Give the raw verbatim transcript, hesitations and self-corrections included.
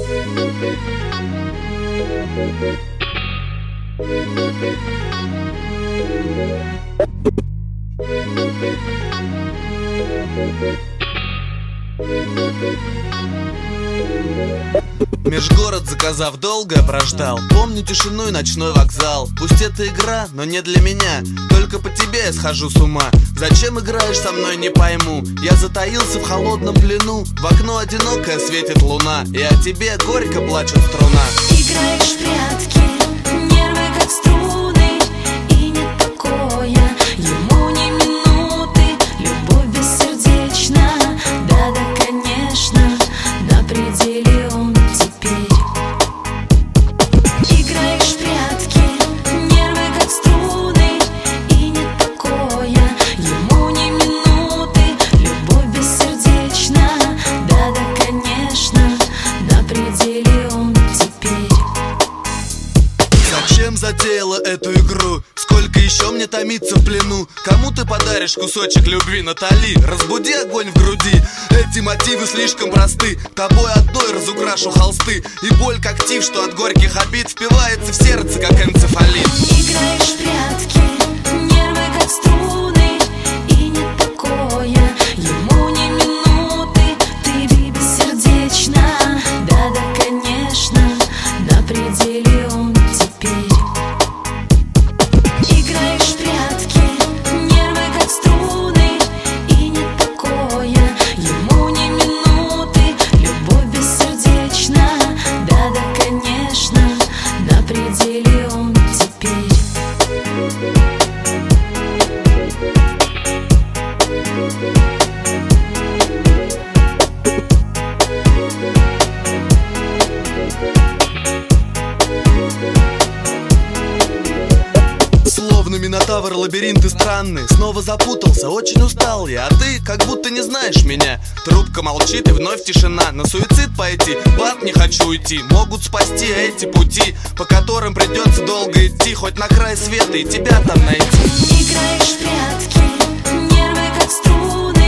Межгород заказав, долго я прождал. Помню тишину и ночной вокзал. Пусть это игра, но не для меня. Только по тебе я схожу с ума. Зачем играешь со мной, не пойму. Я затаился в холодном плену. В окно одинокое светит луна, и о тебе горько плачет струна. Играешь в прятки, нервы как струны, и нет покоя, ему ни минуты. Любовь бессердечна, да-да, конечно, на пределе он теперь. Играешь в прятки, нервы как струны, и нет покоя, ему ни минуты. Любовь бессердечна, да-да, конечно, на пределе он теперь. Зачем затеяла эту игру? Сколько еще мне томиться в плену? Кому ты подаришь кусочек любви, Натали? Разбуди огонь в груди. Эти мотивы слишком просты. Тобой одной разукрашу холсты. И боль как тиф, что от горьких обид впивается в сердце, как энцефалит. Играешь в прятки, нервы как струны, и нет покоя, ему ни минуты. Ты бессердечна, да-да, конечно, на пределе он теперь. Играешь в прятки, нервы как струны, и нет покоя, ему ни минуты. Любовь бессердечна, да-да, конечно, на пределе он теперь. Словно минотавр, лабиринты странные. Снова запутался, очень устал я. А ты как будто не знаешь меня. Трубка молчит и вновь тишина. На суицид пойти, в ад не хочу уйти. Могут спасти эти пути, по которым придется долго идти, хоть на край света и тебя там найти. Играешь в прятки, нервы как струны,